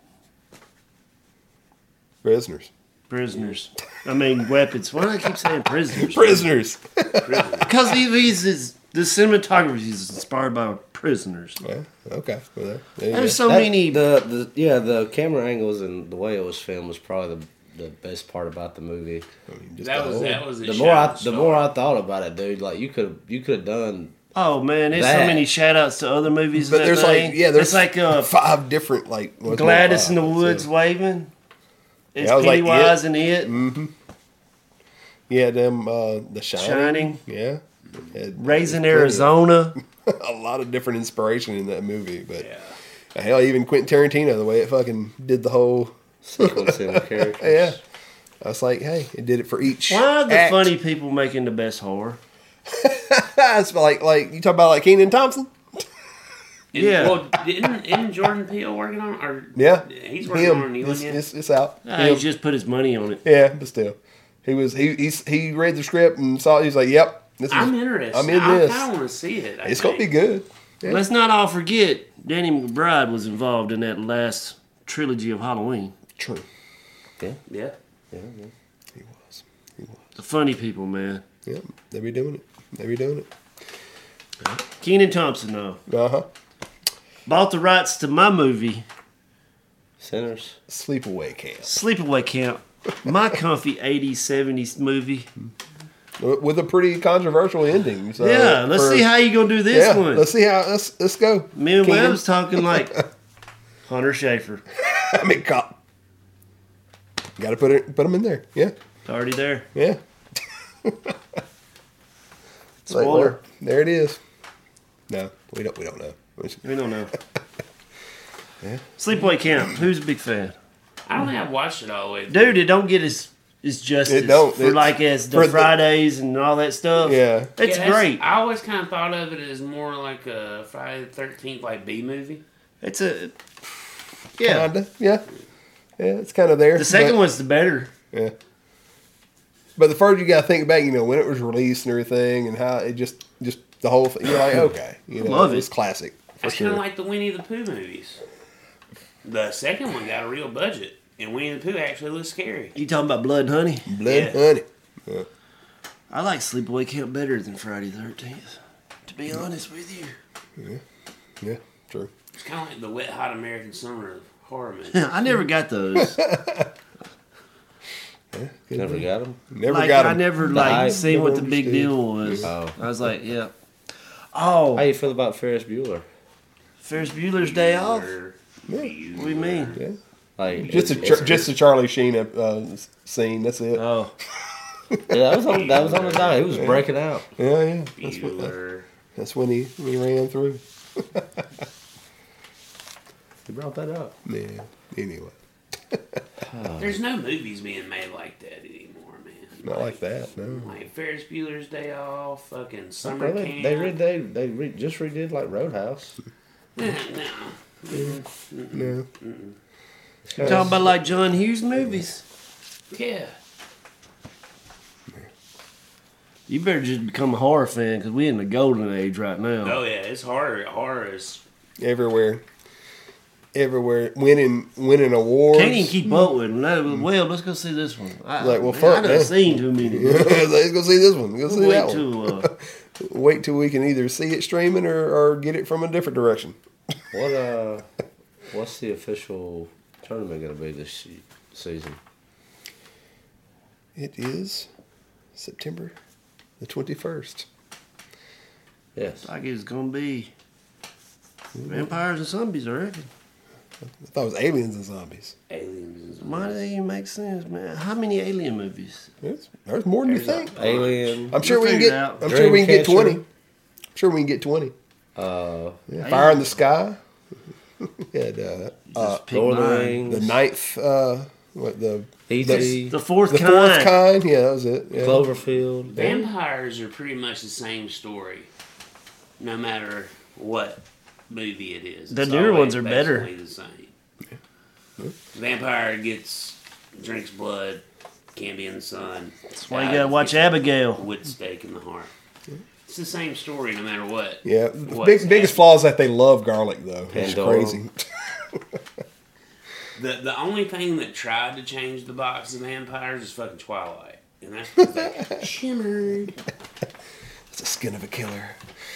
Prisoners. Prisoners. I mean, weapons. Why do I keep saying prisoners? Prisoners. Because the cinematography is inspired by prisoners. Yeah, okay. Well, there you There's go. so many. The camera angles and the way it was filmed was probably the best part about the movie. I mean, just That the was whole- that was a The shining more I star. thought about it, dude, like you could have done. Oh man, there's so That. many shout outs to other movies. But in there's that like, thing. yeah, there's it's like 5 different, like, what's more, Gladys in the 5, Woods so- waving. It's Yeah, I was like, Pennywise and It. Yeah, them, The Shining. Shining. Yeah. Had- Raising there's Arizona. plenty of- a lot of different inspiration in that movie. But Yeah. hell, even Quentin Tarantino, the way it fucking did the whole. Sequence in the characters. Yeah. I was like, hey, it did it for each. Why are the act. funny people making the best horror? It's like you talk about like Keenan Thompson. Yeah. Well, isn't Jordan Peele working on? Or Yeah, he's working him. on a new one yet. It's out. Nah, Him. he just put his money on it. Yeah, but still, he read the script and saw it. He's like, yep, this is. I'm interested. I'm in I this. kind of want to see it. It's gonna be good. Yeah. Let's not all forget Danny McBride was involved in that last trilogy of Halloween. True. Yeah. He was. The funny people, man. Yep, they be doing it. Kenan Thompson, though, Uh huh. bought the rights to my movie, Sinners. Sleepaway Camp Sleepaway Camp, my comfy 80s, 70s movie. with a pretty controversial ending. So Yeah, let's see how you going to do this Yeah, one. let's see how. Let's go. Me and Keenan. Webb's talking like Hunter Schafer. I mean, cop. Got to put them in there. Yeah, It's already there. yeah. Like, Spoiler. well, there it is. No, we don't know. We don't know. Sleepaway Camp. Who's a big fan? I don't think I've watched it all the way. Dude, it don't get as justice It don't. for It's- like as for the the- Fridays and all that stuff. Yeah. It's Yeah, great. I always kind of thought of it as more like a Friday the 13th like B movie. It's a yeah. Kinda. Yeah. Yeah, it's kind of there. The second but, one's the better. Yeah. But the first, you got to think back, when it was released and everything, and how it just the whole thing. You're like, okay, Love it. It's classic for It's kind sure. of like the Winnie the Pooh movies. The second one got a real budget, and Winnie the Pooh actually looks scary. You talking about Blood and Honey? Blood Yeah. Honey. I like Sleepaway Camp better than Friday the 13th. To be honest with you. Yeah, true. It's kind of like the Wet Hot American Summer of horror movies. I never got those. Good Never movie. got them. Never like got I him. never The like hype. seen what the Never big understood. deal was. Oh. I was like, yeah. Oh, How you feel about Ferris Bueller? Ferris Bueller's Day Off. Or- What do you mean? Yeah. Like Just a Charlie Sheen scene. That's it. Oh, yeah, that was on the dial. He was breaking out. Yeah. Bueller. That's when he ran through. He brought that up. Yeah. Anyway, There's no movies being made like that anymore, man. not like that. No. Like Ferris Bueller's Day Off, fucking Summer Brother, Camp. they just redid like Roadhouse. No. No. you talking about like John Hughes movies? Yeah. You better just become a horror fan because we in the golden age right now. Oh yeah, it's horror. Horror is. Everywhere. Winning awards. Can't even keep up with them. No, well, let's go see this one. Like, well, man, fuck I done that. seen too many. Let's go see this one. Go see Wait that one. till Wait till we can either see it streaming or get it from a different direction. What's the official tournament going to be this season? It is September the 21st. Yes. like it's gonna be vampires and zombies, I reckon. I thought it was aliens and zombies. Aliens. Why does that even make sense, man? How many alien movies? There's more than you think. Alien. I'm sure we can figure get. it out. I'm sure we can get Dreamcatcher. 20. I'm sure we can get 20. Yeah, Fire in the Sky. And Just pick Lord of the mine. Rings. the ninth. What the E.T. The fourth the kind. fourth kind? Yeah, that was it. Yeah. Cloverfield. Vampires are pretty much the same story, no matter what movie it is. The It's newer always ones are better. basically the same. Vampire drinks blood, can't be in the sun. That's why you gotta watch Abigail. Wood stake in the heart. It's the same story no matter what. Yeah. What's Biggest flaw is that they love garlic though. It's Pandora. crazy. The only thing that tried to change the box of vampires is fucking Twilight. And that's because they shimmered. It's the skin of a killer.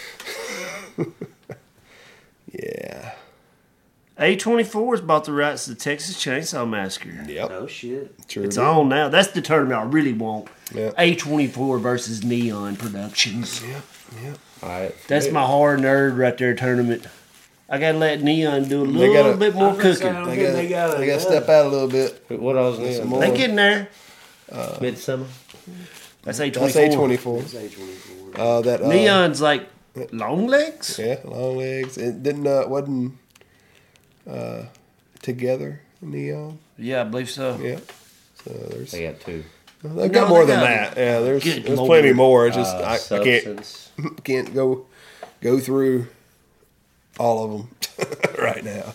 Yeah. A24's bought the rights to the Texas Chainsaw Massacre. Yep. Oh shit. Sure It's did. on now. That's the tournament I really want. Yeah. A24 versus Neon Productions. All right. That's my hard nerd right there tournament. I gotta let Neon do a They little gotta- bit more I was gonna say, cooking. I don't They think got. they got They it. got to step out a little bit. What else? more. They getting there. Midsummer. That's A24. That's A24. It's A24. That Neon's like long legs. Yeah, long legs. It didn't wasn't together neon. Yeah, I believe so. Yeah. There's They got 2. they've got No, more they than got- that. Yeah, there's Good there's Lord. plenty more. It's just I can't Substance. can't go through all of them right now.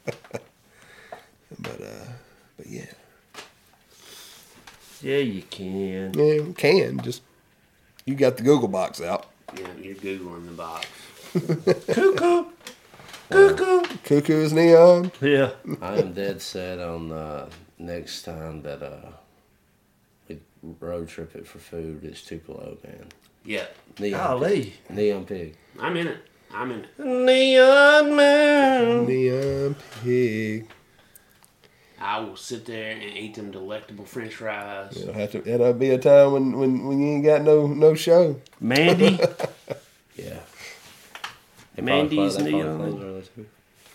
but yeah, Yeah, you can. yeah, we can just you got the Google box out. Yeah, you're googling the box. Cuckoo. Cuckoo. Cuckoo is neon. Yeah. I am dead set on next time that we road trip it for food. It's Tupelo, man. Yeah, Golly. Neon Pig. I'm in it. I'm in it. Neon man. Neon pig. I will sit there and eat them delectable French fries. It'll be a time when you ain't got no show. Mandy. Yeah. Mandy's They probably Neon. closed early, too.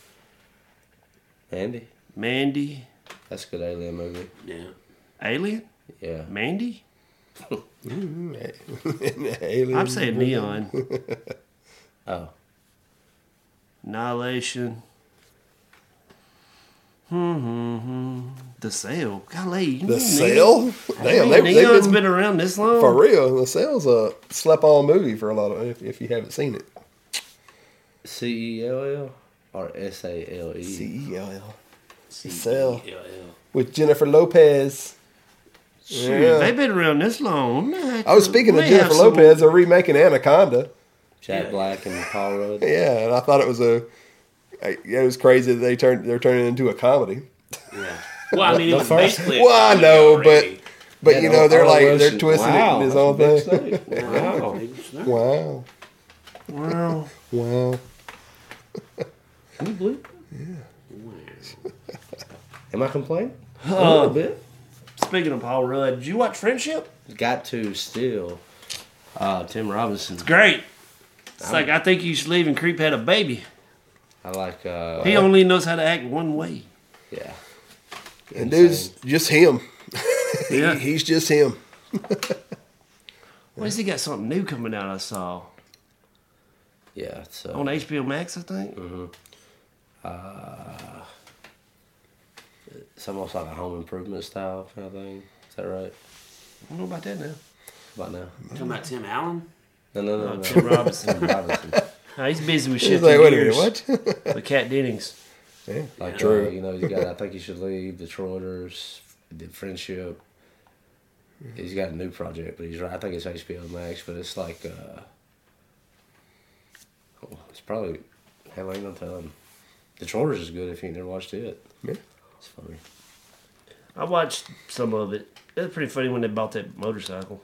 Mandy. Mandy. That's a good alien movie. Yeah. Alien? Yeah. Mandy? Alien. I'm saying Neon. Oh. Annihilation. The Sale. Golly. you The know Sale. Damn, Neon. they've Neon's been been around this long. for real. The Sale's a slept-on movie for a lot of if you haven't seen it. CELL or SALE? CELL. Sale C-E-L-L. with Jennifer Lopez. Shoot, Yeah. they've been around this long. I was speaking of May have Jennifer some- Lopez. They're remaking Anaconda. Jack Black and Paul Rudd. Yeah, and I thought it was it was crazy that they're turning it into a comedy. Yeah. Well, I mean, The it was first- basically. a Well, I comedy know, already. But Yeah, you know, they're Owen like they're Wilson. twisting Wow, it in his that's own a big thing. snake. Wow. Wow. Wow, Wow. wow. Can you believe it? Am I complaining? A Uh, little bit. Speaking of Paul Rudd, did you watch Friendship? Got to still. Tim Robinson. Great. It's like I think you should leave and Creep had a baby. I like. He only knows how to act one way. Yeah. And dude's just him. Yeah. He's just him. Where's he got something new coming out? I saw Yeah. It's on HBO Max, I think. it's almost like a home improvement style kind of thing. Is that right? I don't know about that now. About now? Talking about Tim Allen? No. Tim Robinson. Tim Robinson. He's busy with He's shit. like, wait a minute, what? With Kat Dennings. Yeah, Like, true. you know, he's got. I think he should leave Detroiters. Did Friendship. He's got a new project, but he's right. I think it's HBO Max, but it's like. It's probably. Hell, I ain't gonna tell him. Detroiters is good if you ain't never watched it. Yeah. It's funny. I watched some of it. It was pretty funny when they bought that motorcycle.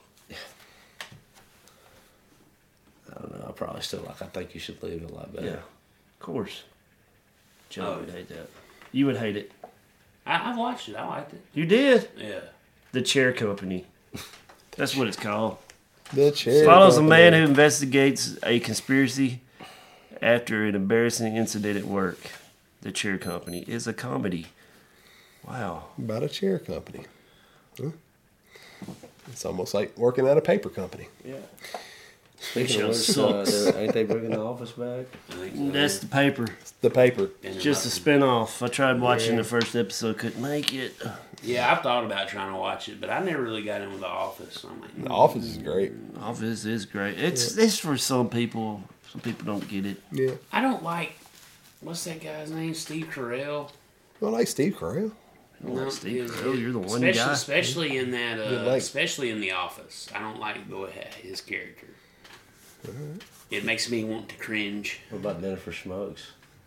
I don't know. I probably still like. I think you should leave it a lot better. Yeah, of course. John Oh. would hate that. You would hate it. I watched it. I liked it. You did. Yeah. The Chair Company. That's what it's called. The chair. Follows a man company. who investigates a conspiracy after an embarrassing incident at work. The Chair Company is a comedy. Wow. About a chair company. Huh? It's almost like working at a paper company. Yeah. Speaking of Show which, ain't they bringing the Office back? I think so. That's the paper. The paper. And then Just a I- spin-off. I tried watching the first episode, couldn't make it. Yeah, I've thought about trying to watch it, but I never really got in with The Office. I'm like, The Office is great. Office is great. It's for some people. Some people don't get it. Yeah. I don't like, what's that guy's name? Steve Carell? I like Steve Carell. No, Steve it- Carell, it- you're the one especially, guy. Especially in that, Good leg. especially in The Office. I don't like his character. It makes me want to cringe. What about Dinner for Schmucks?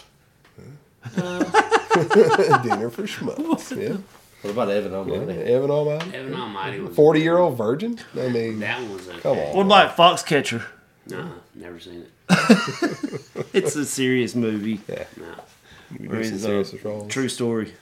Dinner for Schmucks. Yeah. What about Evan Yeah. Almighty? Evan Almighty. Evan Almighty was 40-year-old virgin. I mean, That one was a come on. What about Foxcatcher? No, never seen it. It's a serious movie. Yeah. No. You Where do some is, serious roles. True story.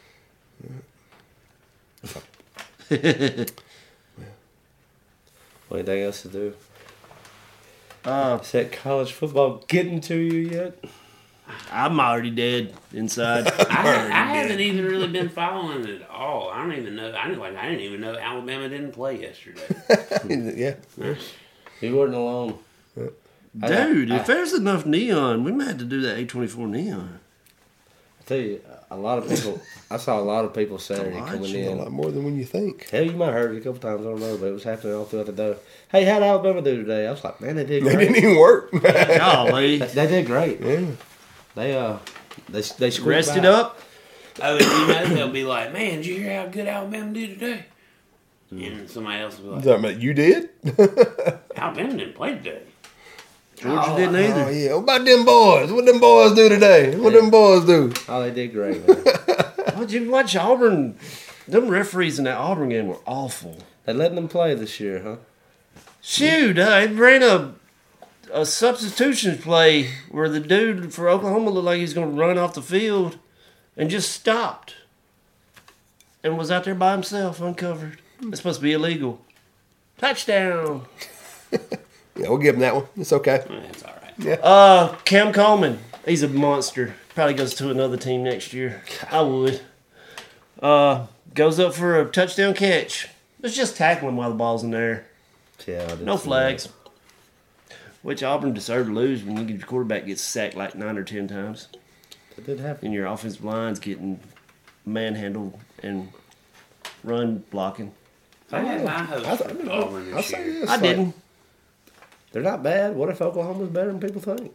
Anything else to do? Uh, Is that college football getting to you yet? I'm already dead inside. I haven't even really been following it at all. I don't even know. I didn't even know Alabama didn't play yesterday. Yeah. You weren't alone. Dude, if there's enough neon, we might have to do that A24 neon. tell you, a lot of people. I saw a lot of people Saturday coming A in. lot more than when you think. Hell, you might have heard it a couple times. I don't know, but it was happening all throughout the day. Hey, how'd Alabama do today? I was like, man, they did They great. didn't even work. Golly. They did great. Yeah. They squeaked Rested by. up. Oh, you know, they'll be like, man, did you hear how good Alabama did today? And somebody else will be like, Talking about you did? Alabama didn't play today. Georgia didn't Oh, either. yeah. What about them boys? What them boys do today? What them boys do? Oh, they did great, man. Why'd you watch Auburn? Them referees in that Auburn game were awful. They letting them play this year, huh? Shoot, they ran a substitution play where the dude for Oklahoma looked like he was going to run off the field and just stopped and was out there by himself, uncovered. It's supposed to be illegal. Touchdown. Yeah, we'll give him that one. It's okay. That's all right. Cam Coleman, he's a monster. Probably goes to another team next year. I would. Goes up for a touchdown catch. Let's just tackle him while the ball's in there. Yeah. I did No see flags. Which Auburn deserved to lose when your quarterback gets sacked like 9 or 10 times. that. It did happen. And your offensive line's getting manhandled and run blocking. I had my hopes for Auburn I'll this say year. this. I didn't. They're not bad. What if Oklahoma's better than people think?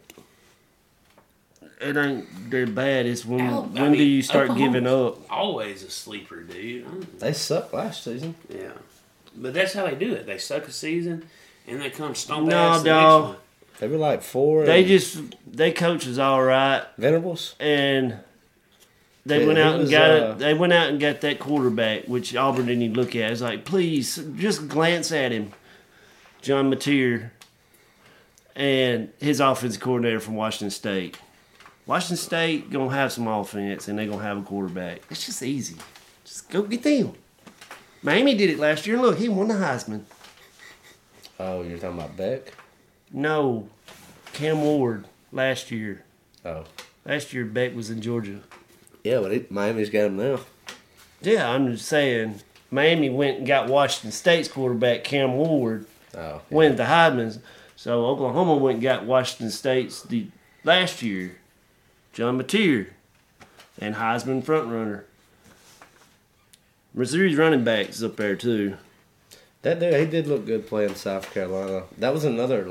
It ain't they're bad. It's when I when do mean, you start Oklahoma's giving up? Always a sleeper, dude. They sucked last season. Yeah. But that's how they do it. They suck a season, and they come stomp No, ass the dawg. next one. They were like 4. They coach is all right, Venables. and they Yeah, went he out and was, got it. They went out and got that quarterback, which Auburn didn't even look at. It's like, please, just glance at him, John Mateer, and his offensive coordinator from Washington State. Washington State gonna have some offense, and they're gonna have a quarterback. It's just easy. Just go get them. Miami did it last year. Look, he won the Heisman. Oh, you're talking about Beck? No, Cam Ward last year. Oh. Last year, Beck was in Georgia. Yeah, but Miami's got him now. Yeah, I'm just saying. Miami went and got Washington State's quarterback, Cam Ward, Oh. went the Heisman. So Oklahoma went and got Washington State's the last year, John Mateer, and Heisman frontrunner. Missouri's running backs up there too. That dude, he did look good playing South Carolina. That was another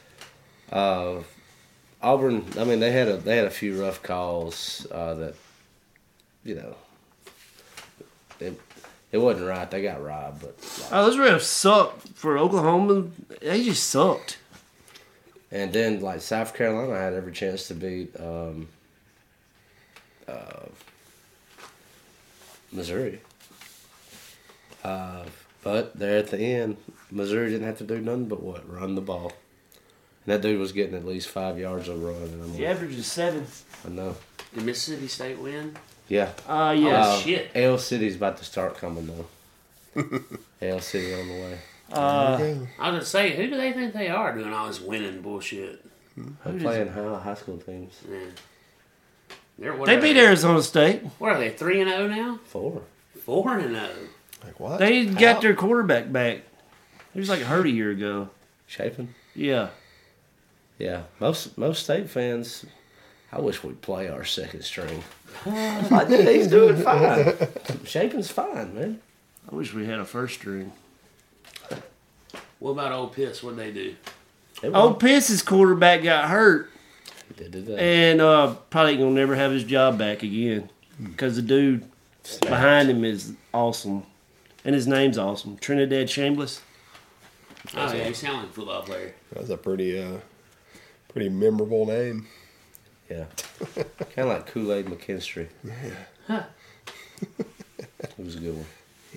Auburn. I mean, they had a few rough calls that, you know, it wasn't right. They got robbed, but Oh, those refs sucked for Oklahoma. They just sucked. and then like South Carolina had every chance to beat Missouri. But there at the end, Missouri didn't have to do nothing but run the ball. And that dude was getting at least 5 yards of run. And I'm The like, average is 7. I know. Did Mississippi State win? Yeah. Yeah. shit. L City's about to start coming though. L City on the way. I was gonna say, who do they think they are doing all this winning bullshit? They're playing high school teams. Yeah. They're, what They are beat Arizona State. What are they? 3-0 now? 4. 4-0. Like what? They got their quarterback back. He was like hurt a year ago. Chapin. Yeah. Yeah. Most state fans. I wish we'd play our second string. Like, dude, he's doing fine. Chapin's fine, man. I wish we had a first string. What about Old Piss? What'd they do? Old Piss's quarterback got hurt Did that. and probably gonna never have his job back again because the dude behind him is awesome and his name's awesome. Trinidad Chambliss. Oh, yeah, you sound like a football player. That's a pretty memorable name. Yeah. Kind of like Kool-Aid McKinstry. Huh. It was a good one.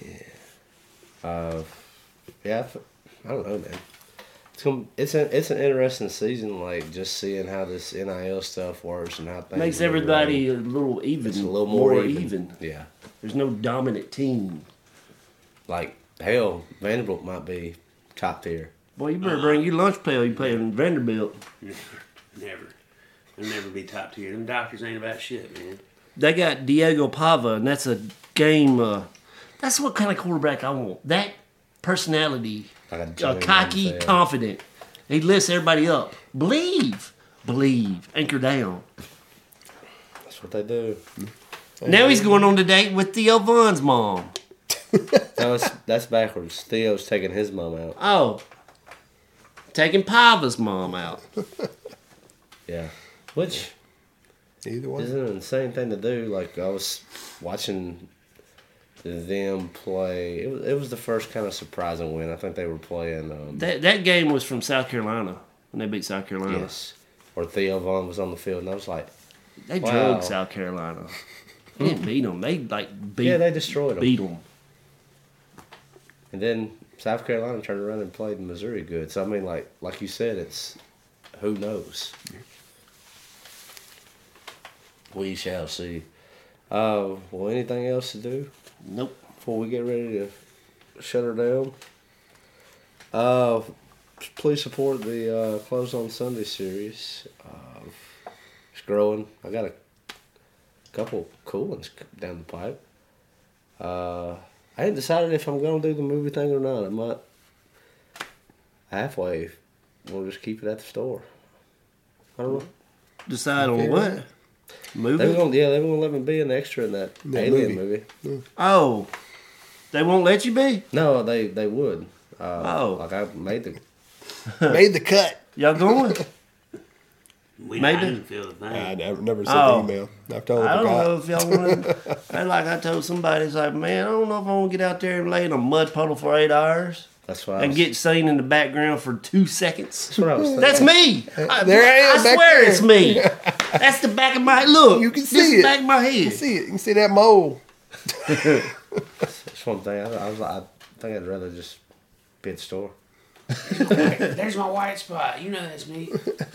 Yeah. I don't know, man. It's an interesting season, like just seeing how this NIL stuff works and how things Makes really everybody roll. a little even. It's a little more even. even. Yeah. There's no dominant team. Like hell, Vanderbilt might be top tier. Boy, you better bring your lunch pail. You play in Vanderbilt. Never. They'll never be top tier. Them doctors ain't about shit, man. They got Diego Pava, and that's a game. That's what kind of quarterback I want. That personality, Like a Johnny cocky, Manziel. confident. He lifts everybody up. Believe, anchor down. what they do. Now he's going on the date with Theo Von's mom. No, that's backwards. Theo's taking his mom out. Oh. Taking Pava's mom out. Yeah. Which Either one. is an insane thing to do. Like, I was watching them play. It was the first kind of surprising win. I think they were playing. That game was from South Carolina when they beat South Carolina. Yes. Or Theo Von was on the field, and I was like, They Wow. drugged South Carolina. They didn't beat them. They beat. yeah, they destroyed them. beat them. And then South Carolina turned around and played Missouri good. So I mean, like you said, it's who knows. We shall see. Well, anything else to do Nope. before we get ready to shut her down? Please support the Close on Sunday series. It's growing. I got a couple cool ones down the pipe. I ain't decided if I'm gonna do the movie thing or not. I might halfway. We'll just keep it at the store. I don't know. Decide on what? They Movie? were gonna let me be an extra in that Alien movie. Oh. They won't let you be? No, they would. Oh. Like I made the. Made the cut. Y'all going? We Maybe. I didn't feel the thing. I never sent Oh. the email. I've told I them don't forgot. know if y'all want. Like I told somebody, it's like, man, I don't know if I want to get out there and lay in a mud puddle for 8 hours That's why. and get seen in the background for 2 seconds. That's what I was thinking. That's me. There I am I back swear there. it's me. That's the back of my look. You can This see is it. the back of my You head. can see it. You can see that mole. That's one thing. I was like, I think I'd rather just be at the store. There's my white spot. You know that's me.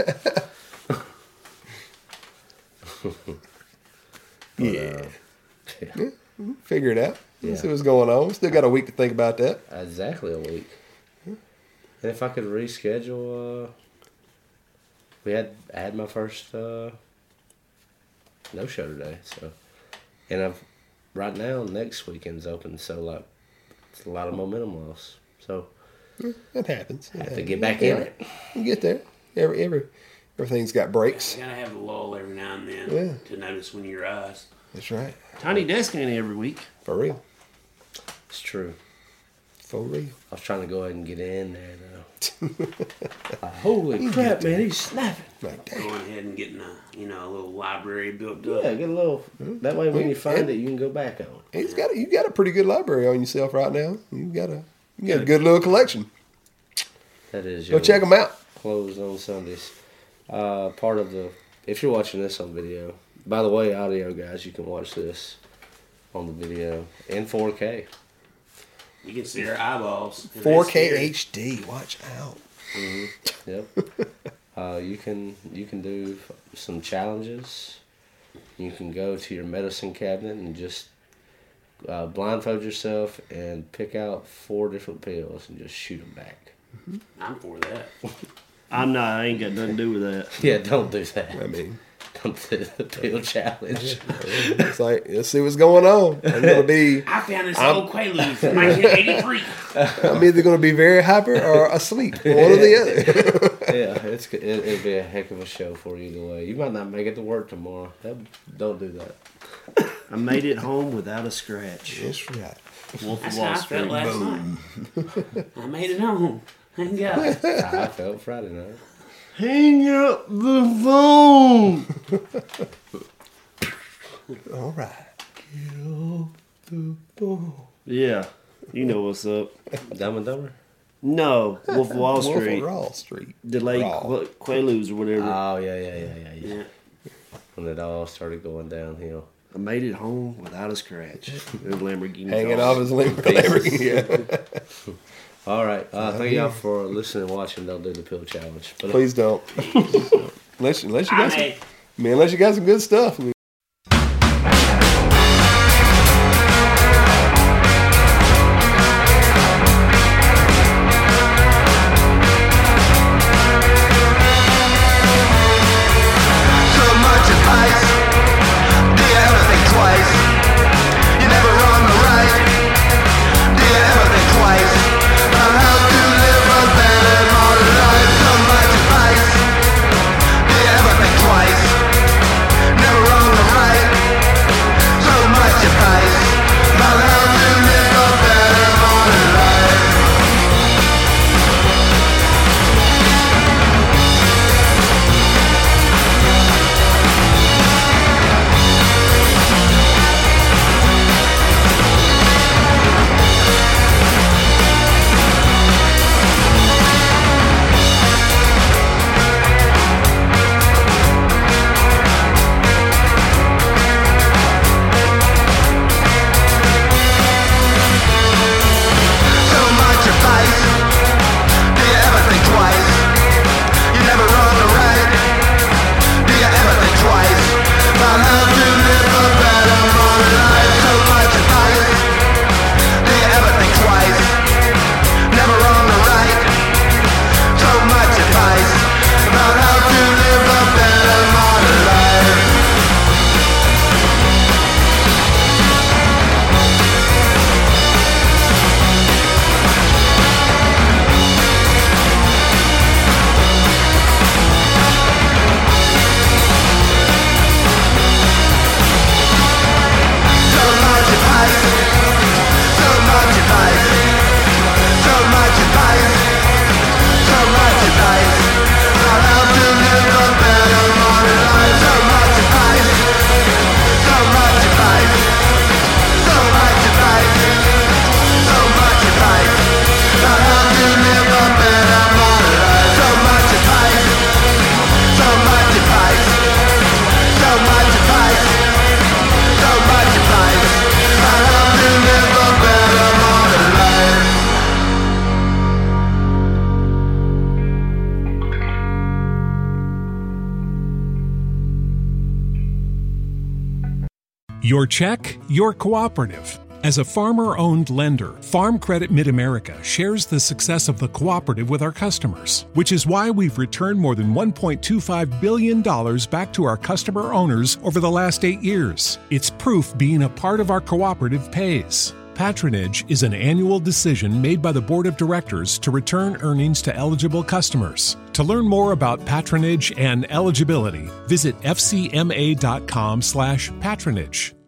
Yeah. Figure it out. Yeah. See what's going on. Still got a week to think about that. Exactly a week. And if I could reschedule, I had my first no show today. So, and right now next weekend's open. So like, it's a lot of momentum loss. So It happens. I have to get back in it. You get there. Everything's got breaks. You gotta have a lull every now and then Yeah. to notice when you rise. That's right. Tiny Desk ain't every week. For real. It's true. For real. I was trying to go ahead and get in there now. Holy crap, man! He's snapping. Like, damn. Going ahead and getting a little library built up. Yeah, get a little. That way, when you find it, you can go back on. You got a pretty good library on yourself right now. You got a good little collection. That is. Go check them out. Closed on Sundays. Part of the. If you're watching this on video, by the way, audio guys, you can watch this on the video in 4K. You can see our eyeballs. and that's 4K scary. HD. Watch out. Yep. You can do some challenges. You can go to your medicine cabinet and just blindfold yourself and pick out 4 different pills and just shoot them back. I'm for that. I'm not. I ain't got nothing to do with that. Yeah, don't do that. I mean, Don't do the pill challenge. it's like, let's see what's going on. I'm gonna be. I found this old Quaalude from 1983. I'm either gonna be very hyper or asleep. One or the other. Yeah, it'd be a heck of a show for you either way. You might not make it to work tomorrow. Don't do that. I made it home without a scratch. That's right. Wolf of That's Wall how I felt Street. last night. I made it home. Thank God. I felt Friday night. Hang up the phone. All right. Yeah, you know what's up. Dumb and Dumber? No, Wolf of Wall Wolf of Street. Wall Street. Delayed Raw. Quaaludes or whatever. Oh, yeah. Yeah. When it all started going downhill. I made it home without a scratch. The Lamborghini. Hanging car. off his Lamborghini. Yeah. All right. Thank y'all for listening and watching. Don't do the pill challenge. But Please don't. Unless you got I some, made unless you got some good stuff. I mean, So much advice. Do you ever think twice? You never wrong or right. Do you ever think twice about how to live a better modern life? So much advice. Do you ever think twice? Never wrong Your check, your cooperative. As a farmer-owned lender, Farm Credit Mid-America shares the success of the cooperative with our customers, which is why we've returned more than $1.25 billion back to our customer owners over the last 8 years. It's proof being a part of our cooperative pays. Patronage is an annual decision made by the Board of Directors to return earnings to eligible customers. To learn more about patronage and eligibility, visit fcma.com/patronage.